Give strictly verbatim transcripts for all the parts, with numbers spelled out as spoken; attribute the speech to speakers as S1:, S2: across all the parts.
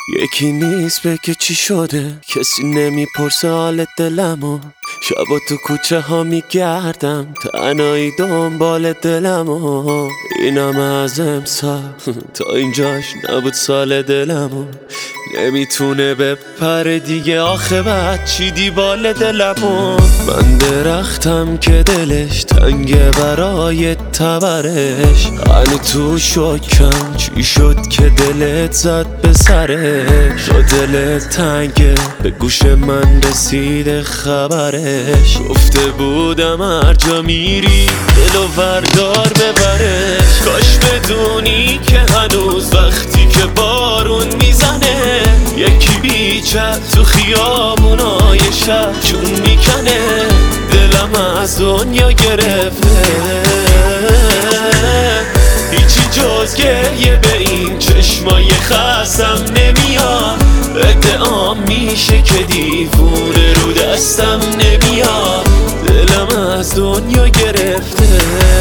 S1: یکی نیست بگه چی شده، کسی نمیپرسه حال دلمو. شبا تو کوچه ها میگردم، تنهایی دنبال دلمو. اینم از امسال تا اینجاش نبود سال دلمو. نمیتونه بپره دیگه، آخه بعد چی دی بال دلمو. من درختم که دلش تنگه برای تبرش. هنو تو شکم چی شد که دلت زد به سرش. تو دلت تنگه به گوش من رسیده خبرش. گفته بودم هر جا میری دلو وردار ببرش. کاش بدونی که هنوز وقتی که بارون میزنه یکی بیچه تو خیابونای شهر جون میکنه. دلم از دنیا گرفته، هیچی جز گریه به این چشمای خستم نمیاد. ادعام میشه که دیوونه رو دستم نمیاد. دلم از دنیا گرفته.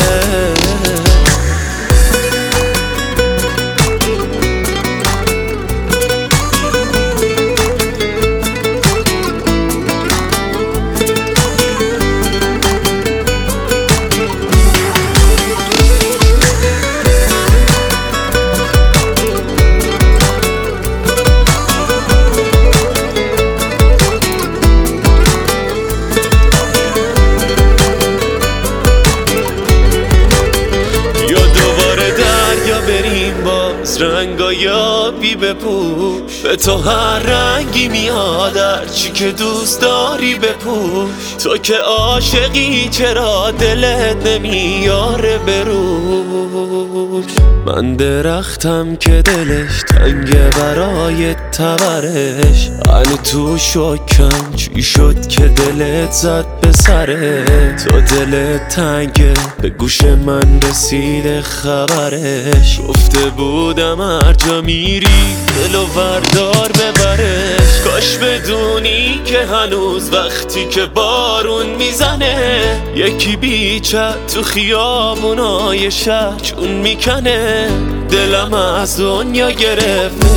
S1: رنگای آبی بپوش، به تو هر رنگی میاد، هرچی که دوست داری بپوش. تو که عاشقی چرا دلت نمیاره بروش. من درختم که دلش تنگه برای تبرش. هنو تو شکم چی شد که دلت زد به سره. تو دلت تنگه به گوش من رسیده خبرش. گفته بودم هر جا میری دلو وردار ببرش. کاش بدونی که هنوز وقتی که بارون میزنه یکی بیچه تو خیابونای شهر جون میکنه. دلم از دنیا گرفته،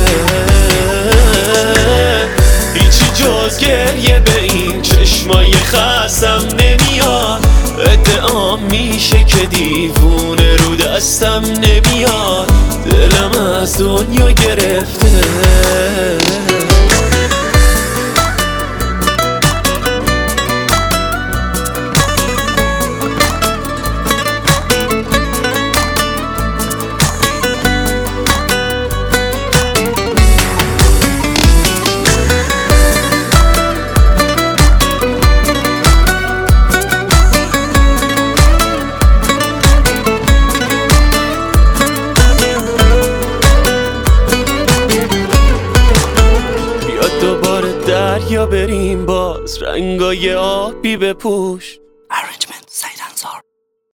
S1: هیچی جز گریه به این چشمای خستم نمیاد. ادعام میشه که دیوونه رو دستم نمیاد. دلم از دنیا گرفته. دوباره دریا بریم باز، رنگای آبی بپوش.